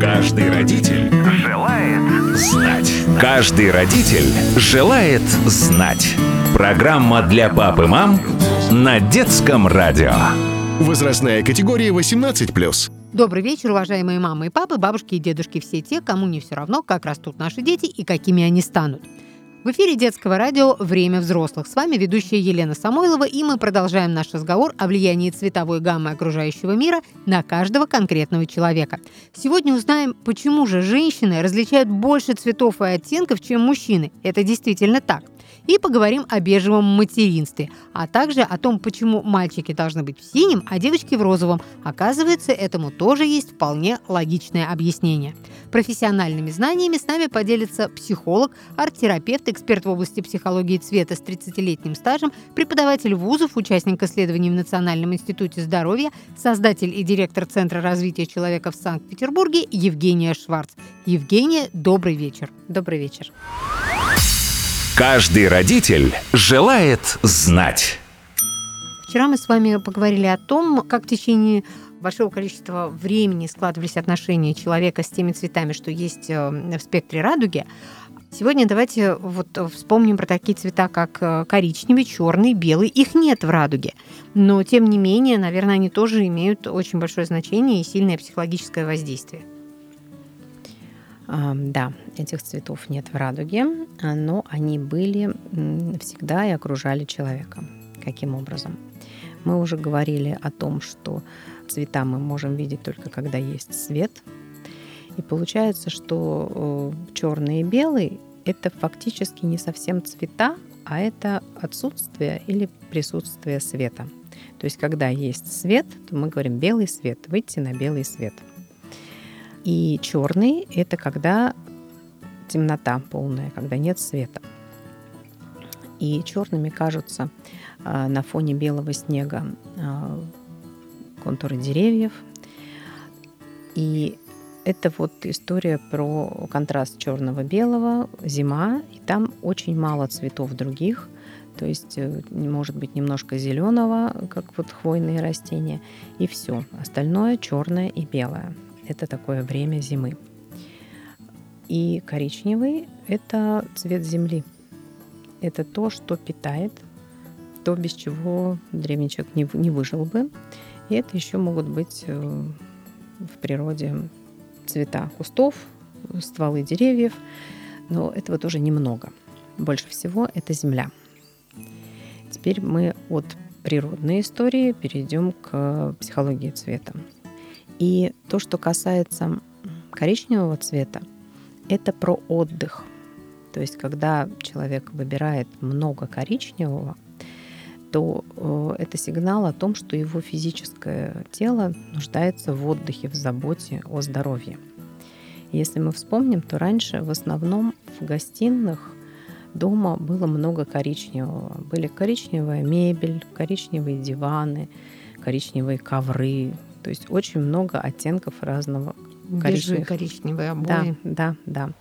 Каждый родитель желает знать. Каждый родитель желает знать. Программа для пап и мам на Детском радио. Возрастная категория 18+. Добрый вечер, уважаемые мамы и папы, бабушки и дедушки, все те, кому не все равно, как растут наши дети и какими они станут. В эфире Детского радио «Время взрослых». С вами ведущая Елена Самойлова, и мы продолжаем наш разговор о влиянии цветовой гаммы окружающего мира на каждого конкретного человека. Сегодня узнаем, почему же женщины различают больше цветов и оттенков, чем мужчины. Это действительно так. И поговорим о бежевом материнстве, а также о том, почему мальчики должны быть в синем, а девочки в розовом. Оказывается, этому тоже есть вполне логичное объяснение. Профессиональными знаниями с нами поделится психолог, арт-терапевт, эксперт в области психологии цвета с 30-летним стажем, преподаватель вузов, участник исследований в Национальном институте здоровья, создатель и директор Центра развития человека в Санкт-Петербурге Евгения Шварц. Евгения, добрый вечер. Добрый вечер. Каждый родитель желает знать. Вчера мы с вами поговорили о том, как в течение большого количества времени складывались отношения человека с теми цветами, что есть в спектре радуги. Сегодня давайте вспомним про такие цвета, как коричневый, черный, белый. Их нет в радуге. Но, тем не менее, наверное, они тоже имеют очень большое значение и сильное психологическое воздействие. Да, этих цветов нет в радуге, но они были всегда и окружали человека. Каким образом? Мы уже говорили о том, что цвета мы можем видеть только когда есть свет. И получается, что черный и белый – это фактически не совсем цвета, а это отсутствие или присутствие света. То есть, когда есть свет, то мы говорим белый свет, выйти на белый свет. И черный – это когда темнота полная, когда нет света. И черными кажутся на фоне белого снега контуры деревьев. И это история про контраст черного-белого, зима, и там очень мало цветов других. То есть, может быть, немножко зеленого, как хвойные растения, и все. Остальное черное и белое. Это такое время зимы. И коричневый – это цвет земли. Это то, что питает, то, без чего древний человек не выжил бы. И это еще могут быть в природе цвета кустов, стволы деревьев. Но этого тоже немного. Больше всего это земля. Теперь мы от природной истории перейдем к психологии цвета. И то, что касается коричневого цвета, это про отдых. То есть, когда человек выбирает много коричневого, то это сигнал о том, что его физическое тело нуждается в отдыхе, в заботе о здоровье. Если мы вспомним, то раньше в основном в гостиных дома было много коричневого. Были коричневая мебель, коричневые диваны, коричневые ковры. То есть очень много оттенков разного коричневых. Коричневые обои. Да.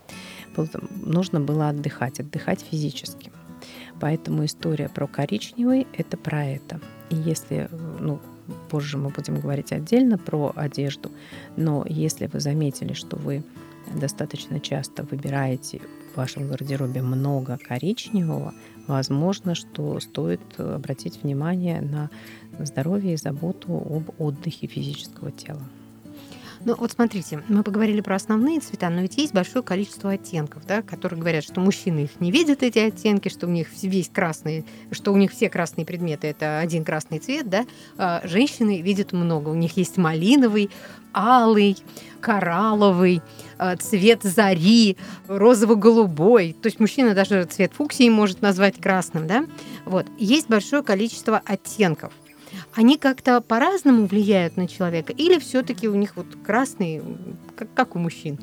Нужно было отдыхать физически. Поэтому история про коричневый – это про это. И если, позже мы будем говорить отдельно про одежду, но если вы заметили, что вы достаточно часто выбираете в вашем гардеробе много коричневого, возможно, что стоит обратить внимание на здоровье и заботу об отдыхе физического тела. Смотрите, мы поговорили про основные цвета, но ведь есть большое количество оттенков, да, которые говорят, что мужчины их не видят, эти оттенки, что у них весь красный, что у них все красные предметы – это один красный цвет, да, а женщины видят много. У них есть малиновый, алый, коралловый, цвет зари, розово-голубой. То есть мужчина даже цвет фуксии может назвать красным, да. Есть большое количество оттенков. Они как-то по-разному влияют на человека или все-таки у них красный, как у мужчин?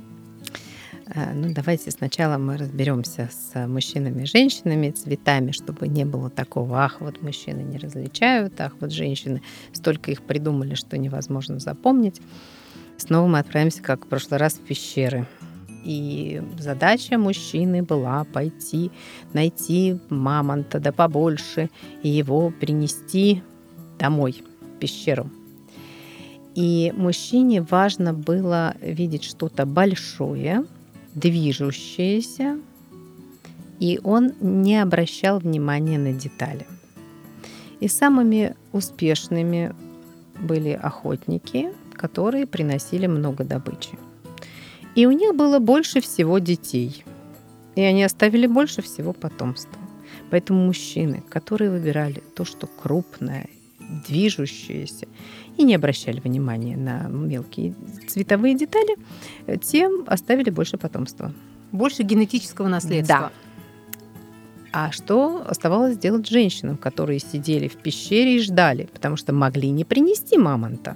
Давайте сначала мы разберемся с мужчинами и женщинами, цветами, чтобы не было такого: мужчины не различают, женщины столько их придумали, что невозможно запомнить. Снова мы отправимся, как в прошлый раз, в пещеры. И задача мужчины была пойти, найти мамонта, да побольше, и его принести домой, в пещеру. И мужчине важно было видеть что-то большое, движущееся, и он не обращал внимания на детали. И самыми успешными были охотники, которые приносили много добычи. И у них было больше всего детей. И они оставили больше всего потомства. Поэтому мужчины, которые выбирали то, что крупное, движущееся, и не обращали внимания на мелкие цветовые детали, тем оставили больше потомства. Больше генетического наследства. Да. А что оставалось делать женщинам, которые сидели в пещере и ждали, потому что могли не принести мамонта?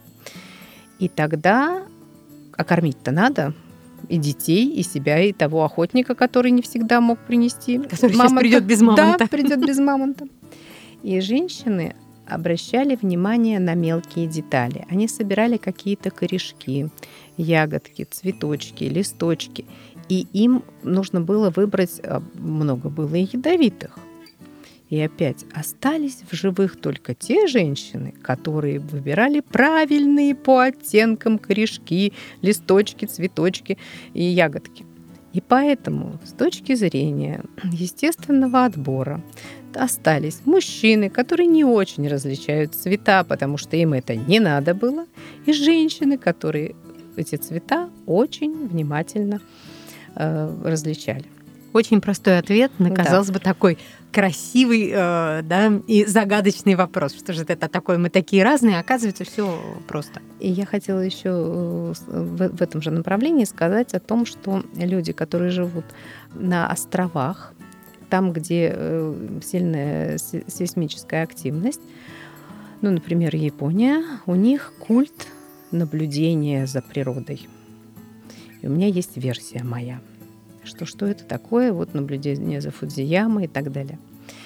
И тогда, а кормить-то надо и детей, и себя, и того охотника, который не всегда мог принести. Который сейчас придет без мамонта. Да, придет без мамонта. И женщины обращали внимание на мелкие детали. Они собирали какие-то корешки, ягодки, цветочки, листочки. И им нужно было выбрать, много было и ядовитых. И опять остались в живых только те женщины, которые выбирали правильные по оттенкам корешки, листочки, цветочки и ягодки. И поэтому с точки зрения естественного отбора остались мужчины, которые не очень различают цвета, потому что им это не надо было, и женщины, которые эти цвета очень внимательно различали. Очень простой ответ на, казалось бы, такой красивый, и загадочный вопрос. Что же это такое? Мы такие разные, а оказывается, все просто. И я хотела еще в этом же направлении сказать о том, что люди, которые живут на островах, там, где сильная сейсмическая активность, например, Япония, у них культ наблюдения за природой. И у меня есть версия моя, что это такое, наблюдение за Фудзиямой и так далее.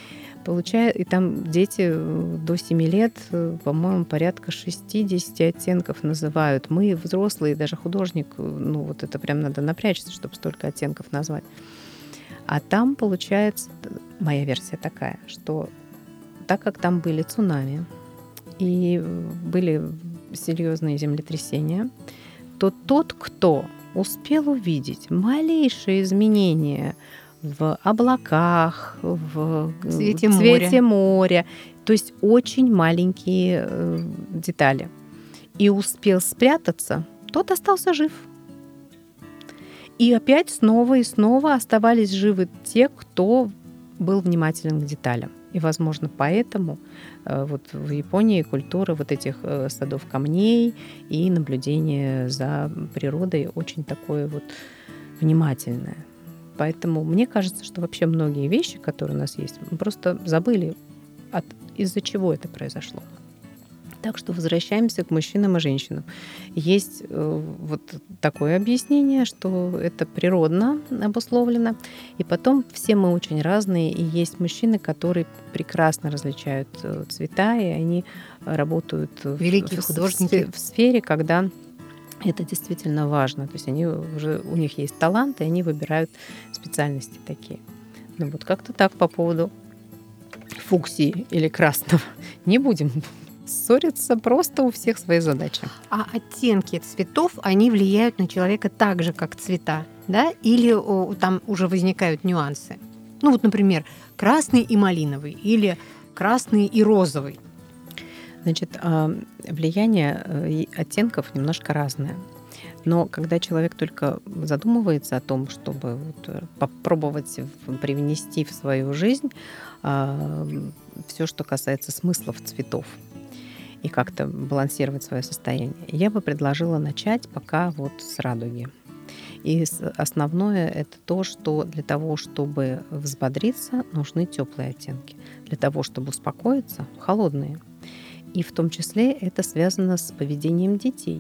И там дети до 7 лет, по-моему, порядка 60 оттенков называют. Мы, взрослые, даже художник, это прям надо напрячься, чтобы столько оттенков назвать. А там, получается, моя версия такая, что так как там были цунами и были серьезные землетрясения, то тот, кто успел увидеть малейшие изменения в облаках, в цвете моря, то есть очень маленькие детали, и успел спрятаться, тот остался жив. И опять снова и снова оставались живы те, кто был внимателен к деталям. И, возможно, поэтому в Японии культура этих садов камней и наблюдение за природой очень такое внимательное. Поэтому мне кажется, что вообще многие вещи, которые у нас есть, мы просто забыли, из-за чего это произошло. Так что возвращаемся к мужчинам и женщинам. Есть такое объяснение, что это природно обусловлено. И потом все мы очень разные. И есть мужчины, которые прекрасно различают цвета, и они работают великие художники в сфере, когда это действительно важно. То есть у них есть талант, и они выбирают специальности такие. Как-то так по поводу фуксии или красного. Не будем ссориться, просто у всех свои задачи. А оттенки цветов, они влияют на человека так же, как цвета, да? Или там уже возникают нюансы? Например, красный и малиновый, или красный и розовый. Значит, влияние оттенков немножко разное. Но когда человек только задумывается о том, чтобы попробовать привнести в свою жизнь все, что касается смыслов цветов, и как-то балансировать свое состояние, я бы предложила начать пока с радуги. И основное это то, что для того, чтобы взбодриться, нужны теплые оттенки. Для того, чтобы успокоиться, холодные. И в том числе это связано с поведением детей.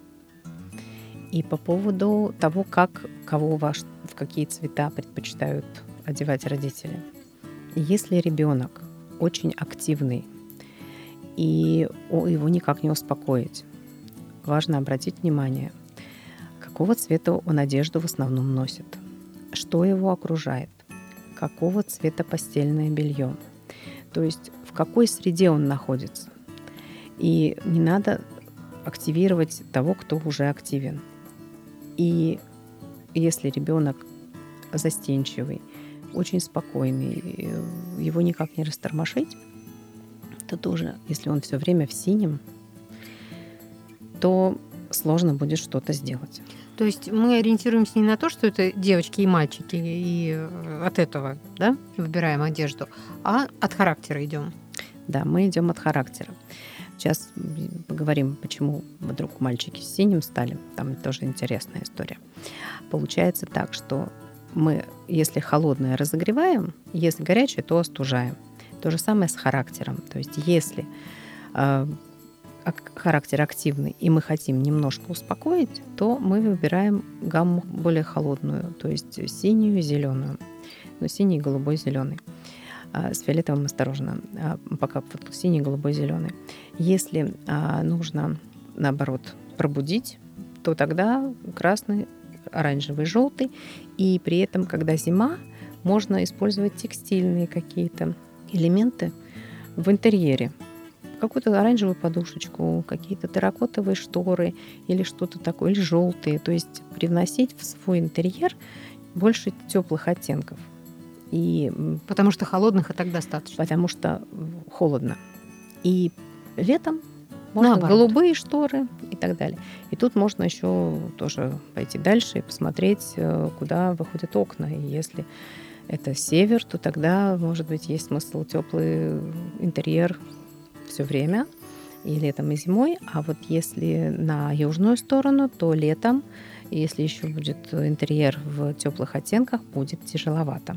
И по поводу того, в какие цвета предпочитают одевать родители. Если ребенок очень активный, и его никак не успокоить, важно обратить внимание, какого цвета он одежду в основном носит, что его окружает, какого цвета постельное белье, то есть в какой среде он находится. И не надо активировать того, кто уже активен. И если ребенок застенчивый, очень спокойный, его никак не растормошить, то тоже, если он все время в синем, то сложно будет что-то сделать. То есть мы ориентируемся не на то, что это девочки и мальчики, и от этого, да, выбираем одежду, а от характера идем. Да, мы идем от характера. Сейчас поговорим, почему вдруг мальчики с синим стали. Там тоже интересная история. Получается так, что мы, если холодное, разогреваем, если горячее, то остужаем. То же самое с характером. То есть если характер активный, и мы хотим немножко успокоить, то мы выбираем гамму более холодную, то есть синюю, зеленую. Ну, синий, голубой, зеленый. С фиолетовым осторожно, пока синий, голубой, зеленый. Если нужно, наоборот, пробудить, то тогда красный, оранжевый, желтый. И при этом, когда зима, можно использовать текстильные какие-то элементы в интерьере. Какую-то оранжевую подушечку, какие-то терракотовые шторы или что-то такое, или желтые. То есть привносить в свой интерьер больше теплых оттенков. И потому что холодных и так достаточно. Потому что холодно. И летом можно наоборот, голубые шторы и так далее. И тут можно еще тоже пойти дальше и посмотреть, куда выходят окна. И если это север, то тогда, может быть, есть смысл теплый интерьер все время, и летом, и зимой. А вот если на южную сторону, то летом, если еще будет интерьер в теплых оттенках, будет тяжеловато.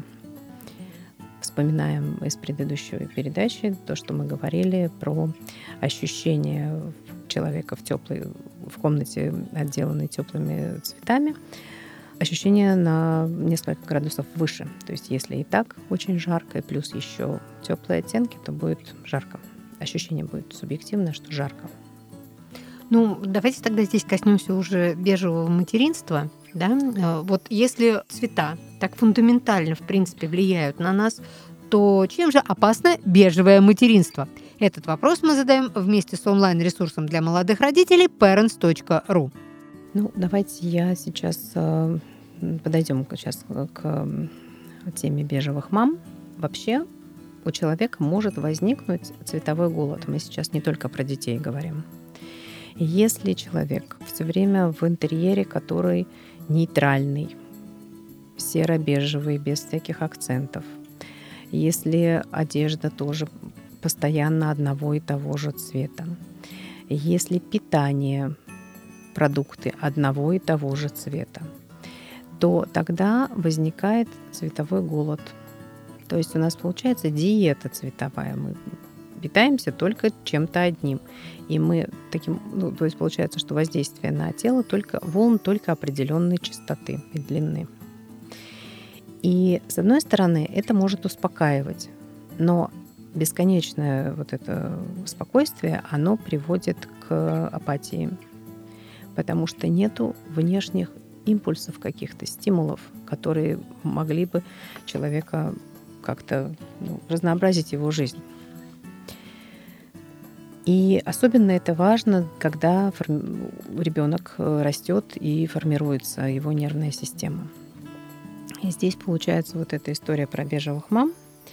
Вспоминаем из предыдущей передачи то, что мы говорили про ощущение человека в комнате, отделанной теплыми цветами, ощущение на несколько градусов выше. То есть если и так очень жарко, и плюс еще теплые оттенки, то будет жарко. Ощущение будет субъективное, что жарко. Ну, давайте тогда здесь коснемся уже бежевого материнства. Да? Вот если цвета так фундаментально, в принципе, влияют на нас, то чем же опасно бежевое материнство? Этот вопрос мы задаем вместе с онлайн-ресурсом для молодых родителей parents.ru. Ну, давайте я сейчас подойдем сейчас к теме бежевых мам. Вообще у человека может возникнуть цветовой голод. Мы сейчас не только про детей говорим. Если человек все время в интерьере, который нейтральный, серо-бежевый, без всяких акцентов, если одежда тоже постоянно одного и того же цвета, если питание, продукты одного и того же цвета, то тогда возникает цветовой голод. То есть у нас получается диета цветовая. Мы питаемся только чем-то одним. И мы таким, то есть получается, что воздействие на тело волн только определенной частоты и длины. И с одной стороны, это может успокаивать, но бесконечное вот это спокойствие, оно приводит к апатии, потому что нету внешних импульсов каких-то, стимулов, которые могли бы человека как-то разнообразить его жизнь. И особенно это важно, когда ребенок растет и формируется его нервная система. И здесь получается вот эта история про бежевых мам,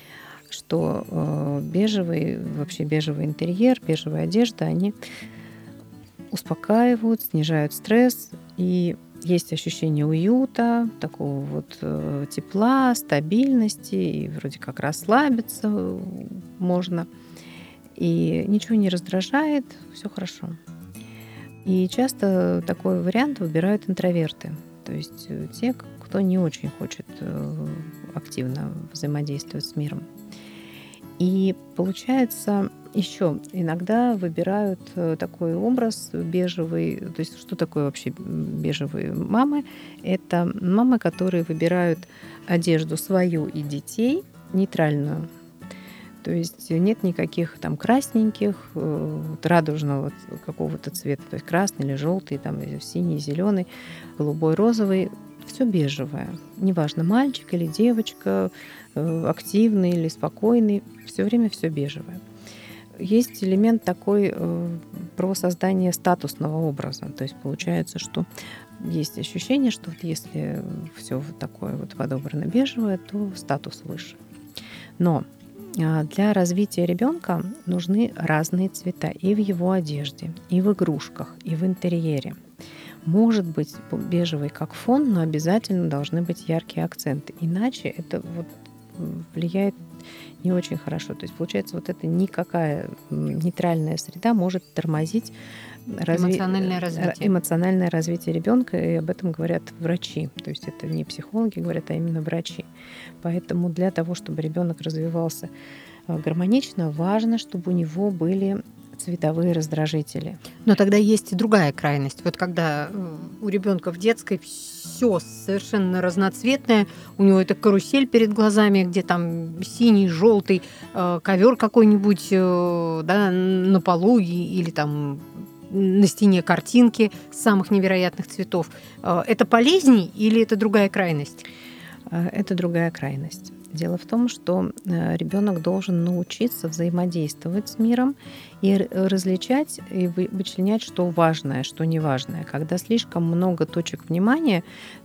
что бежевый интерьер, бежевая одежда, они успокаивают, снижают стресс, и есть ощущение уюта, такого вот тепла, стабильности, и вроде как расслабиться можно. И ничего не раздражает, все хорошо. И часто такой вариант выбирают интроверты, то есть те, кто не очень хочет активно взаимодействовать с миром. И получается, еще иногда выбирают такой образ бежевый. То есть что такое вообще бежевые мамы? Это мамы, которые выбирают одежду свою и детей нейтральную. То есть нет никаких там красненьких, радужного какого-то цвета, то есть красный или желтый, там, синий, зеленый, голубой, розовый. Все бежевое. Неважно, мальчик или девочка, активный или спокойный, все время все бежевое. есть элемент такой про создание статусного образа. То есть получается, что есть ощущение, что вот если все вот такое вот подобрано бежевое, то статус выше. Но для развития ребенка нужны разные цвета и в его одежде, и в игрушках, и в интерьере. Может быть бежевый как фон, но обязательно должны быть яркие акценты. Иначе это вот влияет не очень хорошо. То есть получается, вот это никакая нейтральная среда может тормозить эмоциональное развитие ребенка, и об этом говорят врачи. То есть это не психологи говорят, а именно врачи. Поэтому для того, чтобы ребенок развивался гармонично, важно, чтобы у него были цветовые раздражители. Но тогда есть и другая крайность. Вот когда у ребенка в детской все совершенно разноцветное, у него это карусель перед глазами, где там синий, желтый, ковер какой-нибудь, да, на полу или там на стене картинки самых невероятных цветов. Это полезней или это другая крайность? Это другая крайность. Дело в том, что ребенок должен научиться взаимодействовать с миром и различать и вычленять, что важное, что неважное. Когда слишком много точек внимания,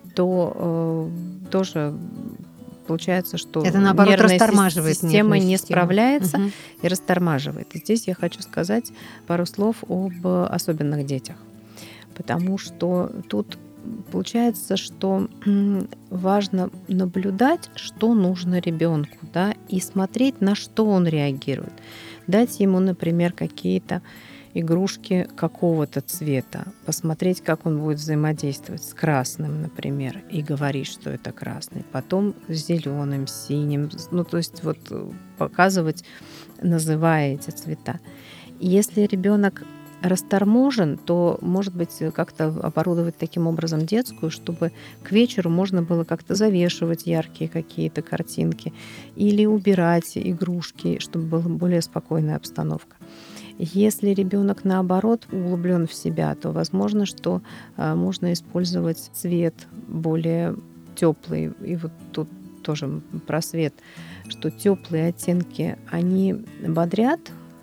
то тоже получается, что это, наоборот, нервная растормаживает система не справляется и растормаживает. И здесь я хочу сказать пару слов об особенных детях, потому что тут получается, что важно наблюдать, что нужно ребенку, да, и смотреть, на что он реагирует. Дать ему, например, какие-то игрушки какого-то цвета, посмотреть, как он будет взаимодействовать с красным, например, и говорить, что это красный, потом с зеленым, синим, ну, то есть вот показывать, называя эти цвета. И если ребенок расторможен, то, может быть, как-то оборудовать таким образом детскую, чтобы к вечеру можно было как-то завешивать яркие какие-то картинки или убирать игрушки, чтобы была более спокойная обстановка. Если ребенок, наоборот, углублен в себя, то возможно, что можно использовать цвет более теплый. И вот тут тоже про свет, что теплые оттенки, они бодрят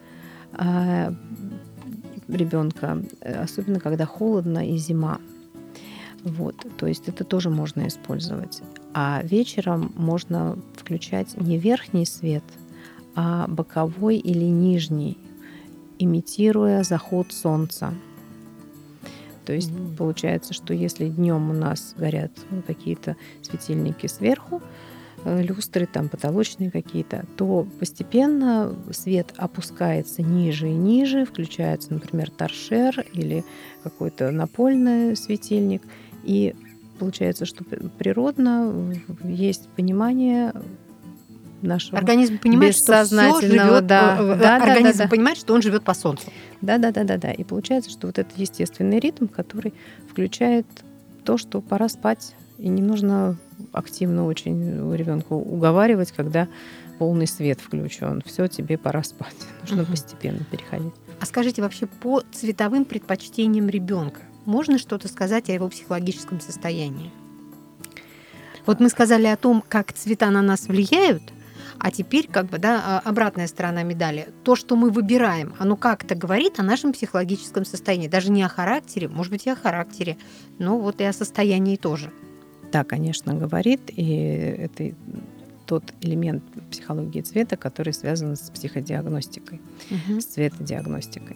ребенка, особенно когда холодно и зима. Вот, то есть это тоже можно использовать. А вечером можно включать не верхний свет, а боковой или нижний, имитируя заход солнца. То есть получается, что если днем у нас горят какие-то светильники сверху, люстры, там потолочные какие-то, то постепенно свет опускается ниже и ниже, включается, например, торшер или какой-то напольный светильник, и получается, что природно есть понимание нашего организм понимает, что все живет, организм понимает, что он живет по солнцу. Да. И получается, что вот этот естественный ритм, который включает то, что пора спать, и не нужно активно очень у ребенка уговаривать, когда полный свет включен. Все, тебе пора спать. Нужно постепенно переходить. А скажите, вообще по цветовым предпочтениям ребенка можно что-то сказать о его психологическом состоянии? Вот мы сказали о том, как цвета на нас влияют, а теперь обратная сторона медали. То, что мы выбираем, оно как-то говорит о нашем психологическом состоянии. Даже не о характере, может быть, и о характере, но вот и о состоянии тоже. Да, конечно, говорит, и это тот элемент психологии цвета, который связан с психодиагностикой, с цветодиагностикой.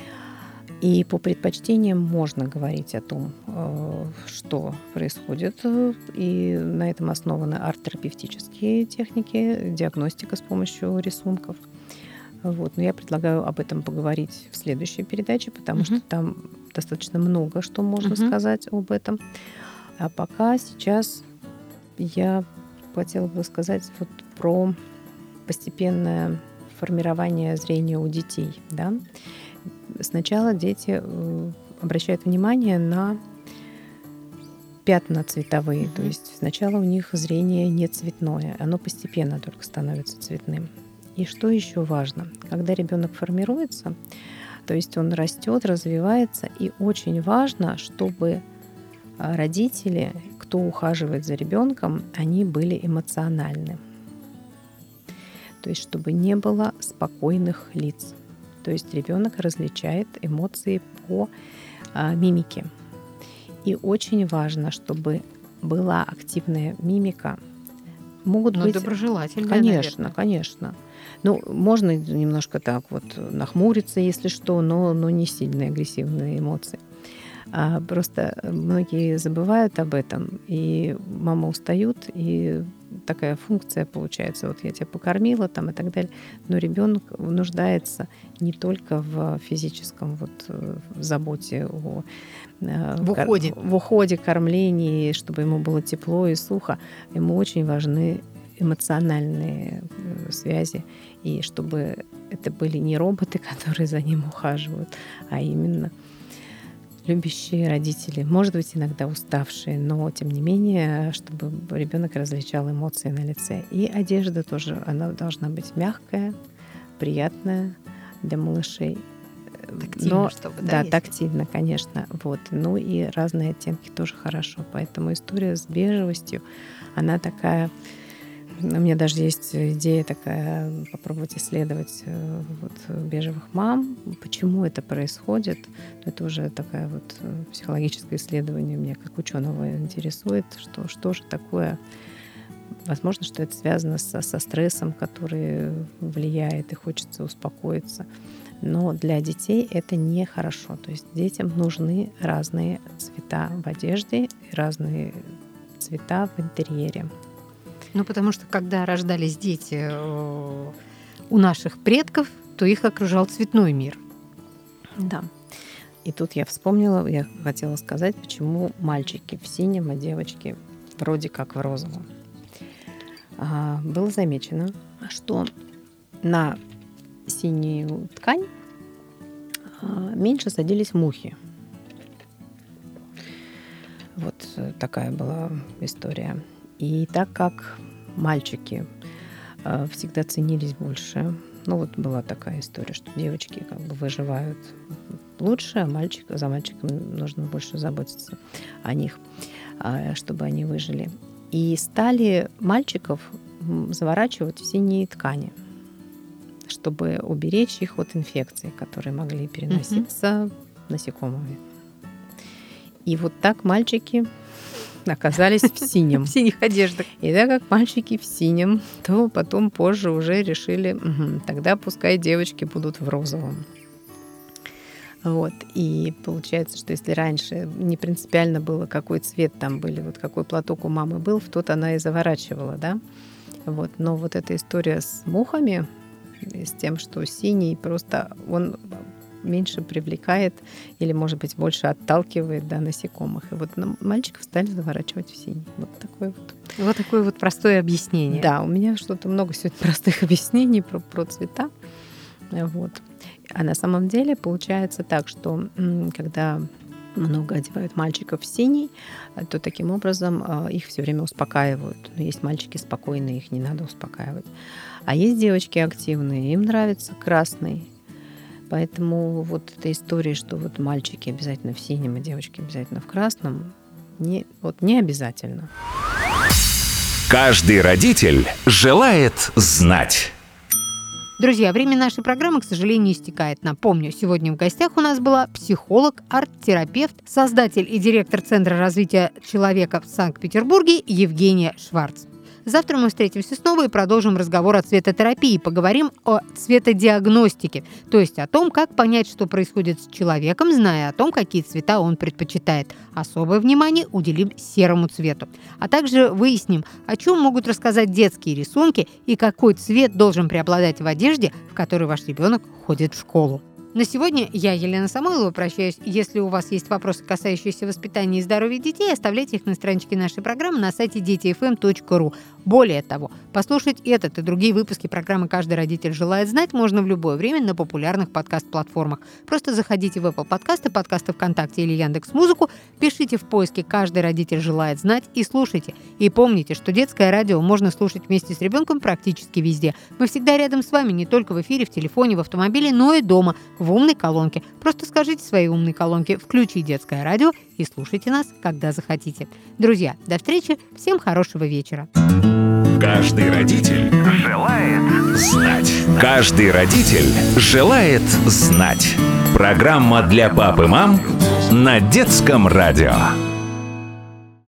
И по предпочтениям можно говорить о том, что происходит, и на этом основаны арт-терапевтические техники, диагностика с помощью рисунков. Вот. Но я предлагаю об этом поговорить в следующей передаче, потому что там достаточно много что можно сказать об этом. А пока сейчас я хотела бы сказать вот про постепенное формирование зрения у детей. Да? Сначала дети обращают внимание на пятна цветовые. То есть сначала у них зрение не цветное, оно постепенно только становится цветным. И что еще важно? Когда ребенок формируется, то есть он растет, развивается, и очень важно, чтобы родители, кто ухаживает за ребенком, они были эмоциональны. То есть чтобы не было спокойных лиц. То есть ребенок различает эмоции по мимике. И очень важно, чтобы была активная мимика. Могут быть доброжелательная, конечно, наверное. конечно. Ну, можно немножко так вот нахмуриться, если что, но не сильные агрессивные эмоции. Просто многие забывают об этом, и мама устают, и такая функция получается, вот я тебя покормила там и так далее, но ребенок нуждается не только в физическом в заботе в уходе, кормлении, чтобы ему было тепло и сухо, ему очень важны эмоциональные связи, и чтобы это были не роботы, которые за ним ухаживают, а именно любящие родители, может быть, иногда уставшие, но тем не менее, чтобы ребенок различал эмоции на лице. И одежда тоже, она должна быть мягкая, приятная для малышей. Тактильно, чтобы, да? Да, тактильно, конечно. Вот. Ну и разные оттенки тоже хорошо. Поэтому история с бежевостью, она такая... У меня даже есть идея такая, попробовать исследовать бежевых мам, почему это происходит. Это уже такое психологическое исследование меня как ученого интересует, что же такое. Возможно, что это связано со стрессом, который влияет, и хочется успокоиться. Но для детей это нехорошо. То есть детям нужны разные цвета в одежде и разные цвета в интерьере. Потому что когда рождались дети у наших предков, то их окружал цветной мир. Да. И тут я вспомнила, я хотела сказать, почему мальчики в синем, а девочки вроде как в розовом. Было замечено, что на синюю ткань меньше садились мухи. Вот такая была история. И так как мальчики всегда ценились больше, была такая история, что девочки выживают лучше, а за мальчиком нужно больше заботиться о них, чтобы они выжили. И стали мальчиков заворачивать в синие ткани, чтобы уберечь их от инфекций, которые могли переноситься насекомыми. И вот так мальчики оказались в синем. В синих одеждах. И так как мальчики в синем, то потом позже уже решили, тогда пускай девочки будут в розовом. Вот. И получается, что если раньше не принципиально было, какой цвет там были, какой платок у мамы был, в тот она и заворачивала, да. Вот. Но эта история с мухами, с тем, что синий просто он меньше привлекает или, может быть, больше отталкивает насекомых. И мальчиков стали заворачивать в синий. Такое простое объяснение. Да, у меня что-то много сегодня простых объяснений про цвета. Вот. А на самом деле получается так, что когда много одевают мальчиков в синий, то таким образом их все время успокаивают. Но есть мальчики спокойные, их не надо успокаивать. А есть девочки активные, им нравится красный. Поэтому эта история, что мальчики обязательно в синем, а девочки обязательно в красном, не обязательно. Каждый родитель желает знать. Друзья, время нашей программы, к сожалению, истекает. Напомню, сегодня в гостях у нас была психолог, арт-терапевт, создатель и директор Центра развития человека в Санкт-Петербурге Евгения Шварц. Завтра мы встретимся снова и продолжим разговор о цветотерапии. Поговорим о цветодиагностике, то есть о том, как понять, что происходит с человеком, зная о том, какие цвета он предпочитает. Особое внимание уделим серому цвету. А также выясним, о чем могут рассказать детские рисунки и какой цвет должен преобладать в одежде, в которой ваш ребенок ходит в школу. На сегодня я, Елена Самойлова, прощаюсь. Если у вас есть вопросы, касающиеся воспитания и здоровья детей, оставляйте их на страничке нашей программы на сайте детифм.ру. Более того, послушать этот и другие выпуски программы «Каждый родитель желает знать» можно в любое время на популярных подкаст-платформах. Просто заходите в Apple подкасты, подкасты ВКонтакте или Яндекс.Музыку, пишите в поиске «Каждый родитель желает знать» и слушайте. И помните, что детское радио можно слушать вместе с ребенком практически везде. Мы всегда рядом с вами, не только в эфире, в телефоне, в автомобиле, но и дома, в умной колонке. Просто скажите своей умной колонке «Включи детское радио» и слушайте нас, когда захотите. Друзья, до встречи, всем хорошего вечера. Каждый родитель желает знать. Каждый родитель желает знать. Программа для пап и мам на Детском радио.